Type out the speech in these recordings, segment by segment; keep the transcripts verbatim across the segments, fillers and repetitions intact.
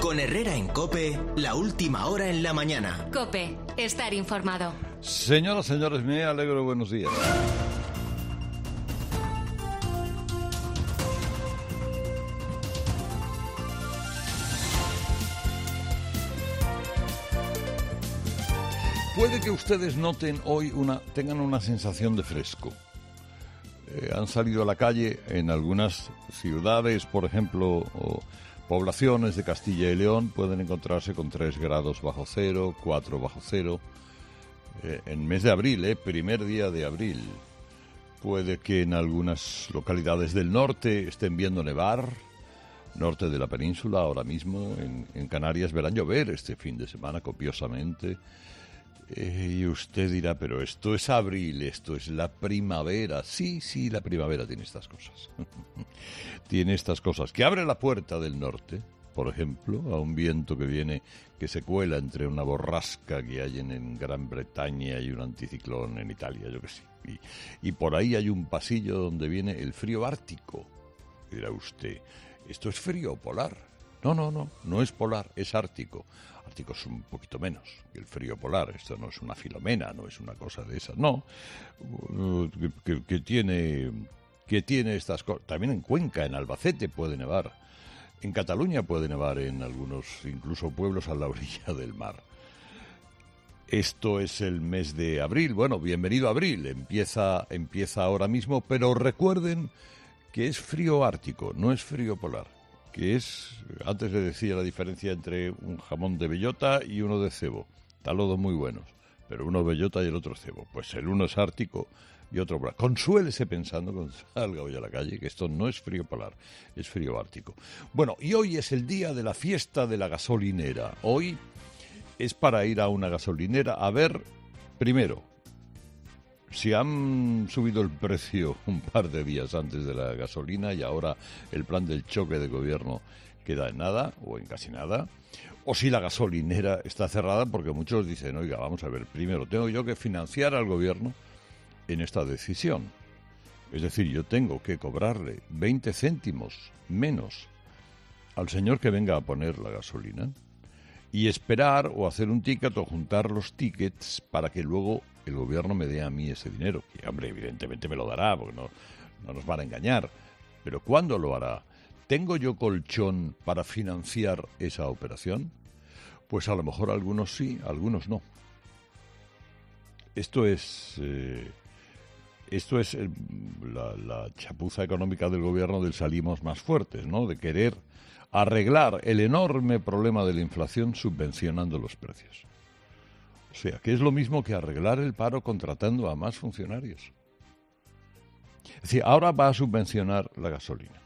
Con Herrera en COPE, la última hora en la mañana. COPE, estar informado. Señoras, señores, me alegro, buenos días. Puede que ustedes noten hoy una, tengan una sensación de fresco. Eh, han salido a la calle en algunas ciudades, por ejemplo, o poblaciones de Castilla y León, pueden encontrarse con tres grados bajo cero, cuatro bajo cero, eh, en mes de abril, eh, primer día de abril. Puede que en algunas localidades del norte estén viendo nevar, norte de la península ahora mismo, en, en Canarias verán llover este fin de semana copiosamente. Eh, y usted dirá, pero esto es abril, esto es la primavera. Sí, sí, la primavera tiene estas cosas. Tiene estas cosas. Que abre la puerta del norte, por ejemplo, a un viento que viene, que se cuela entre una borrasca que hay en, en Gran Bretaña y un anticiclón en Italia, yo que sé. Y, y por ahí hay un pasillo donde viene el frío ártico. Dirá usted, ¿esto es frío polar? No, no, no, no es polar, es ártico. Ártico es un poquito menos que el frío polar. Esto no es una Filomena, no es una cosa de esas, no. Que, que, que tiene, que tiene estas cosas. También en Cuenca, en Albacete puede nevar. En Cataluña puede nevar en algunos, incluso pueblos a la orilla del mar. Esto es el mes de abril. Bueno, bienvenido a abril. Empieza, empieza ahora mismo, pero recuerden que es frío ártico, no es frío polar. Que es, antes le decía la diferencia entre un jamón de bellota y uno de cebo. Están los dos muy buenos, pero uno es bellota y el otro es cebo. Pues el uno es ártico y otro polar. Consuélese pensando cuando salga hoy a la calle que esto no es frío polar, es frío ártico. Bueno, y hoy es el día de la fiesta de la gasolinera. Hoy es para ir a una gasolinera a ver, primero, si han subido el precio un par de días antes de la gasolina y ahora el plan del choque de gobierno queda en nada o en casi nada, o si la gasolinera está cerrada, porque muchos dicen, oiga, vamos a ver, primero tengo yo que financiar al gobierno en esta decisión. Es decir, yo tengo que cobrarle veinte céntimos menos al señor que venga a poner la gasolina y esperar o hacer un ticket o juntar los tickets para que luego el gobierno me dé a mí ese dinero, que hombre, evidentemente me lo dará, porque no, no nos van a engañar. Pero ¿cuándo lo hará? ¿Tengo yo colchón para financiar esa operación? Pues a lo mejor algunos sí, algunos no. Esto es, eh, esto es eh, la, la chapuza económica del gobierno del salimos más fuertes, ¿no? De querer arreglar el enorme problema de la inflación subvencionando los precios. O sea, que es lo mismo que arreglar el paro contratando a más funcionarios. Es decir, ahora va a subvencionar la gasolina,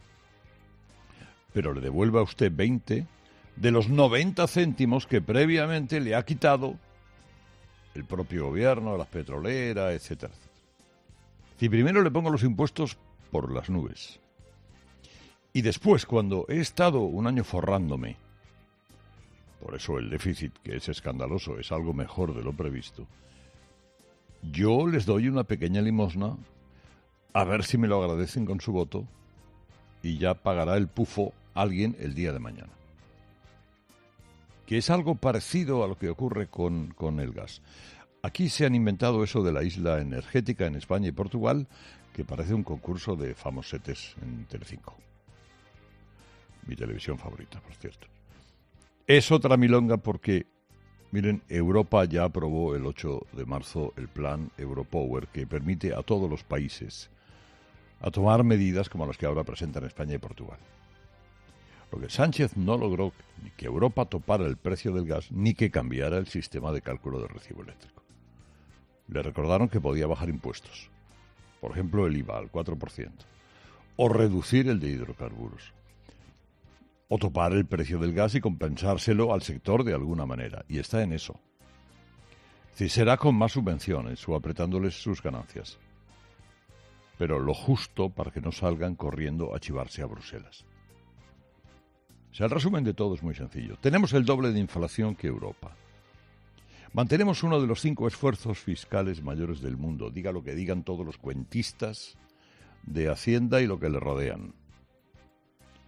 pero le devuelve a usted veinte de los noventa céntimos que previamente le ha quitado el propio gobierno, las petroleras, etcétera, etcétera. Si primero le pongo los impuestos por las nubes y después, cuando he estado un año forrándome, por eso el déficit, que es escandaloso, es algo mejor de lo previsto, yo les doy una pequeña limosna, a ver si me lo agradecen con su voto, y ya pagará el pufo alguien el día de mañana. Que es algo parecido a lo que ocurre con, con el gas. Aquí se han inventado eso de la isla energética en España y Portugal, que parece un concurso de famosetes en Telecinco. Mi televisión favorita, por cierto. Es otra milonga porque, miren, Europa ya aprobó el ocho de marzo el plan Europower, que permite a todos los países a tomar medidas como las que ahora presentan España y Portugal. Lo que Sánchez no logró ni que Europa topara el precio del gas ni que cambiara el sistema de cálculo del recibo eléctrico. Le recordaron que podía bajar impuestos, por ejemplo el I V A al cuatro por ciento, o reducir el de hidrocarburos, o topar el precio del gas y compensárselo al sector de alguna manera. Y está en eso. Si será con más subvenciones o apretándoles sus ganancias. Pero lo justo para que no salgan corriendo a chivarse a Bruselas. O sea, el resumen de todo es muy sencillo. Tenemos el doble de inflación que Europa. Mantenemos uno de los cinco esfuerzos fiscales mayores del mundo. Diga lo que digan todos los cuentistas de Hacienda y lo que le rodean.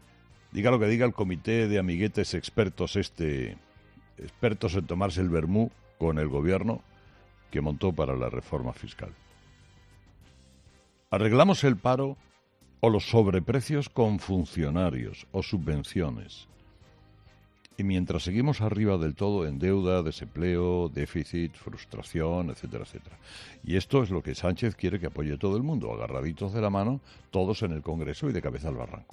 Diga lo que diga el comité de amiguetes expertos este, expertos en tomarse el vermú con el gobierno que montó para la reforma fiscal. ¿Arreglamos el paro o los sobreprecios con funcionarios o subvenciones? Y mientras seguimos arriba del todo en deuda, desempleo, déficit, frustración, etcétera, etcétera. Y esto es lo que Sánchez quiere que apoye todo el mundo, agarraditos de la mano, todos en el Congreso y de cabeza al barranco.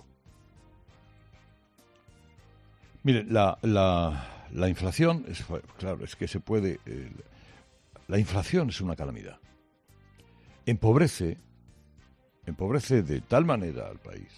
Mire, la, la, la inflación, es, claro, es que se puede... Eh, la inflación es una calamidad. Empobrece, empobrece de tal manera al país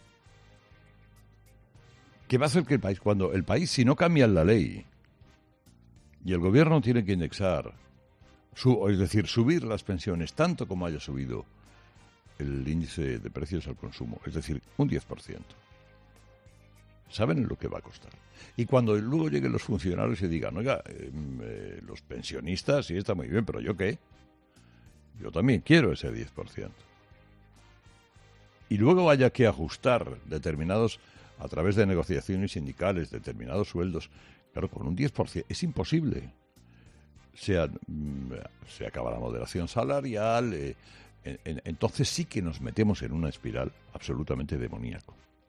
que va a hacer que el país, cuando el país, si no cambian la ley y el gobierno tiene que indexar, su, es decir, subir las pensiones tanto como haya subido el índice de precios al consumo, es decir, un diez por ciento. Saben lo que va a costar. Y cuando luego lleguen los funcionarios y digan, oiga, eh, eh, los pensionistas, sí está muy bien, pero ¿yo qué? Yo también quiero ese diez por ciento. Y luego haya que ajustar determinados, a través de negociaciones sindicales, determinados sueldos, claro, con un diez por ciento es imposible. Se, se acaba la moderación salarial, eh, en, en, entonces sí que nos metemos en una espiral absolutamente demoníaco.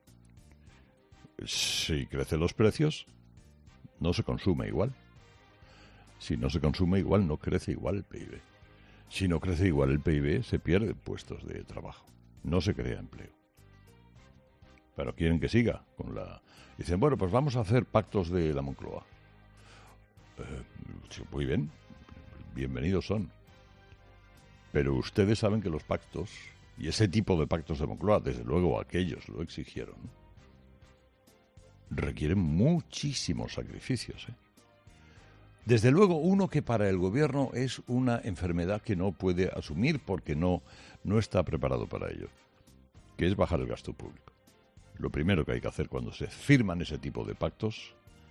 Si crecen los precios, no se consume igual. Si no se consume igual, no crece igual el P I B. Si no crece igual el P I B, se pierden puestos de trabajo. No se crea empleo. Pero quieren que siga con la... Dicen, bueno, pues vamos a hacer pactos de la Moncloa. Eh, muy bien, bienvenidos son. Pero ustedes saben que los pactos, y ese tipo de pactos de Moncloa, desde luego aquellos lo exigieron, requieren muchísimos sacrificios, ¿eh? Desde luego uno que para el gobierno es una enfermedad que no puede asumir porque no, no está preparado para ello, que es bajar el gasto público. Lo primero que hay que hacer cuando se firman ese tipo de pactos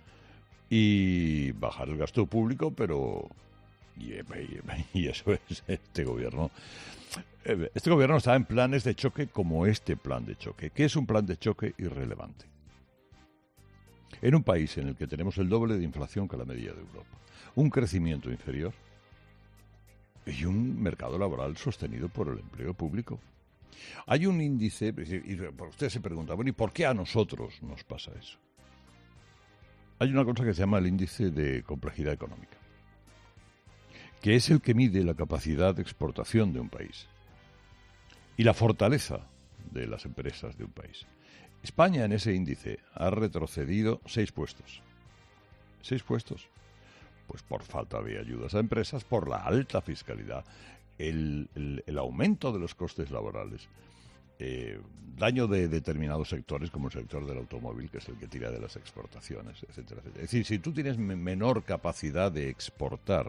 y bajar el gasto público, pero y, y, y eso es este gobierno. Este gobierno está en planes de choque como este plan de choque, que es un plan de choque irrelevante. En un país en el que tenemos el doble de inflación que la media de Europa, un crecimiento inferior y un mercado laboral sostenido por el empleo público. Hay un índice, y usted se pregunta, bueno, ¿y por qué a nosotros nos pasa eso? Hay una cosa que se llama el índice de complejidad económica, que es el que mide la capacidad de exportación de un país y la fortaleza de las empresas de un país. España en ese índice ha retrocedido seis puestos. ¿Seis puestos? Pues por falta de ayudas a empresas, por la alta fiscalidad, el, el, el aumento de los costes laborales, eh, daño de determinados sectores, como el sector del automóvil, que es el que tira de las exportaciones, etcétera, etcétera. Es decir, si tú tienes menor capacidad de exportar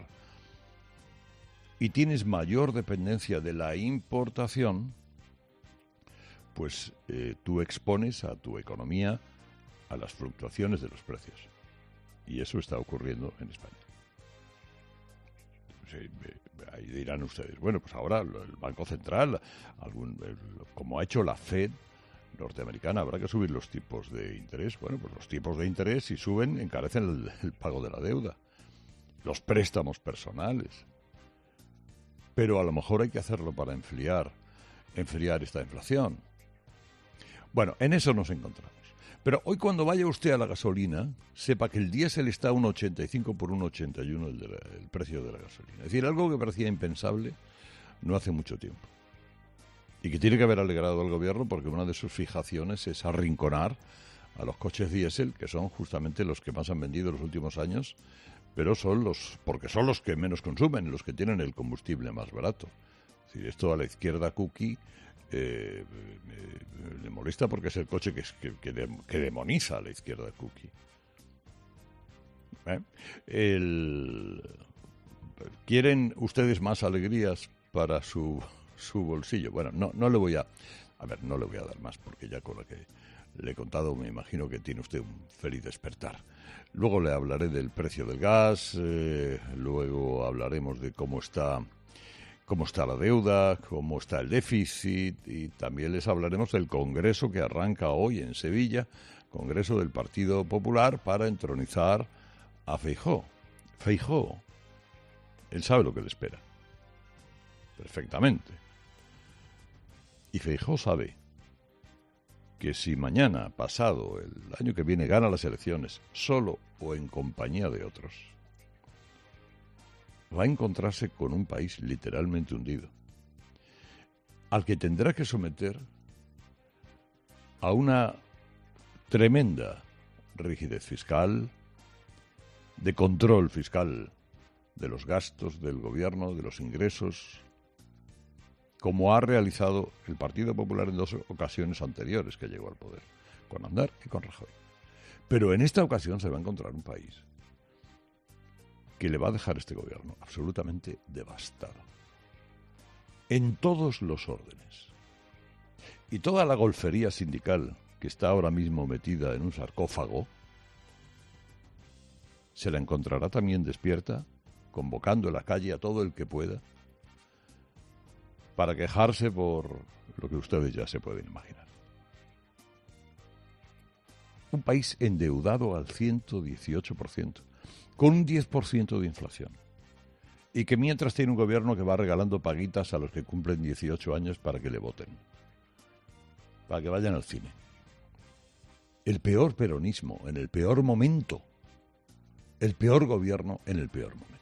y tienes mayor dependencia de la importación, pues eh, tú expones a tu economía a las fluctuaciones de los precios. Y eso está ocurriendo en España. Sí, ahí dirán ustedes, bueno, pues ahora el Banco Central, algún, el, como ha hecho la Fed norteamericana, habrá que subir los tipos de interés. Bueno, pues los tipos de interés, si suben, encarecen el, el pago de la deuda, los préstamos personales. Pero a lo mejor hay que hacerlo para enfriar, enfriar esta inflación. Bueno, en eso nos encontramos. Pero hoy cuando vaya usted a la gasolina, sepa que el diésel está a uno ochenta y cinco por uno ochenta y uno el, de la, el precio de la gasolina. Es decir, algo que parecía impensable no hace mucho tiempo. Y que tiene que haber alegrado al gobierno porque una de sus fijaciones es arrinconar a los coches diésel, que son justamente los que más han vendido en los últimos años, pero son los, porque son los que menos consumen, los que tienen el combustible más barato. Es decir, esto a la izquierda cookie Eh, eh, le molesta porque es el coche que, que, que, de, que demoniza a la izquierda cookie. ¿Eh? El, ¿Quieren ustedes más alegrías para su, su bolsillo? Bueno, no, no le voy a... A ver, no le voy a dar más porque ya con lo que le he contado me imagino que tiene usted un feliz despertar. Luego le hablaré del precio del gas, eh, luego hablaremos de cómo está... cómo está la deuda, cómo está el déficit, y también les hablaremos del Congreso que arranca hoy en Sevilla, Congreso del Partido Popular, para entronizar a Feijóo. Feijóo, él sabe lo que le espera, perfectamente. Y Feijóo sabe que si mañana, pasado, el año que viene, gana las elecciones, solo o en compañía de otros, va a encontrarse con un país literalmente hundido, al que tendrá que someter a una tremenda rigidez fiscal, de control fiscal de los gastos del gobierno, de los ingresos, como ha realizado el Partido Popular en dos ocasiones anteriores que llegó al poder, con Aznar y con Rajoy. Pero en esta ocasión se va a encontrar un país que le va a dejar este gobierno absolutamente devastado, en todos los órdenes. Y toda la golfería sindical que está ahora mismo metida en un sarcófago, se la encontrará también despierta, convocando en la calle a todo el que pueda, para quejarse por lo que ustedes ya se pueden imaginar. Un país endeudado al ciento dieciocho por ciento, con un diez por ciento de inflación, y que mientras tiene un gobierno que va regalando paguitas a los que cumplen dieciocho años para que le voten, para que vayan al cine. El peor peronismo en el peor momento, el peor gobierno en el peor momento.